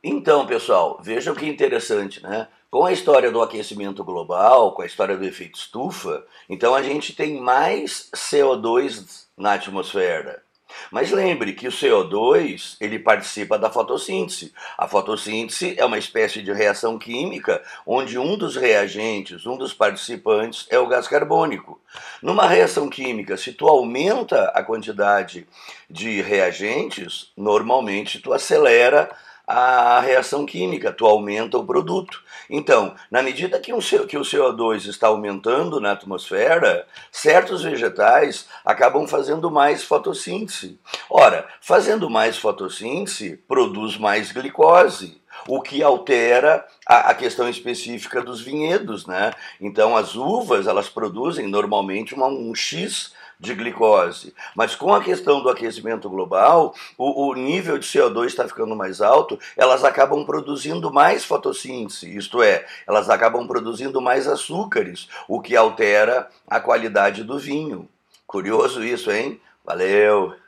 Então, pessoal, vejam que interessante, né? Com a história do aquecimento global, com a história do efeito estufa, então a gente tem mais CO2 na atmosfera. Mas lembre que o CO2 ele participa da fotossíntese. A fotossíntese é uma espécie de reação química onde um dos reagentes, um dos participantes é o gás carbônico. Numa reação química, se tu aumenta a quantidade de reagentes, normalmente tu acelera a reação química, tu aumenta o produto. Então, na medida que o CO2 está aumentando na atmosfera, certos vegetais acabam fazendo mais fotossíntese. Ora, fazendo mais fotossíntese, produz mais glicose, o que altera a questão específica dos vinhedos, né? Então, as uvas, elas produzem normalmente um X de glicose. Mas com a questão do aquecimento global, o nível de CO2 está ficando mais alto, elas acabam produzindo mais fotossíntese, isto é, elas acabam produzindo mais açúcares, o que altera a qualidade do vinho. Curioso isso, hein? Valeu!